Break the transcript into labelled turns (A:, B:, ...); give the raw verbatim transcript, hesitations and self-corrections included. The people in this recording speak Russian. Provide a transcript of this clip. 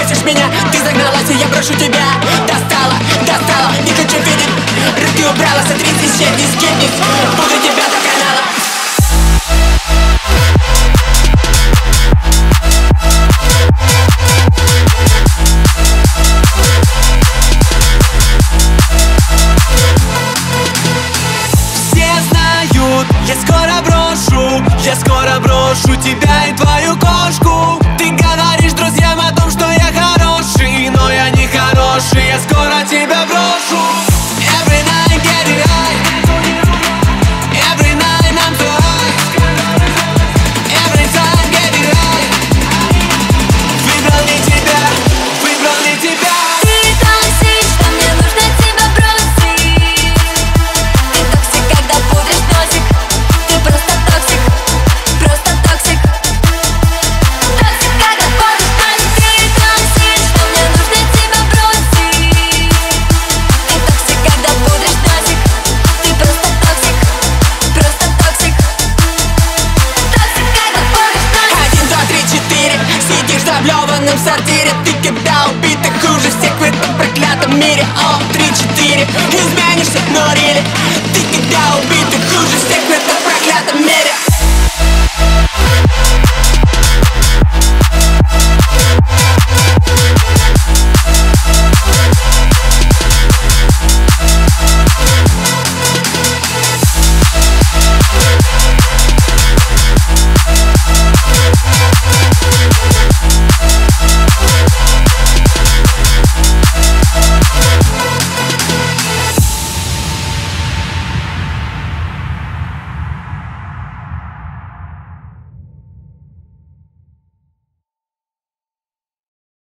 A: бесишь меня, ты загналась, и я прошу тебя. Достала, достала, не хочу видеть. Руки убрала, сотрись, исчезни, скинись. Буду тебя до канала. Я скоро брошу, я скоро брошу тебя и твою кошку. Ты говоришь друзьям о том, что я хороший, но я не хороший, я скоро тебя брошу.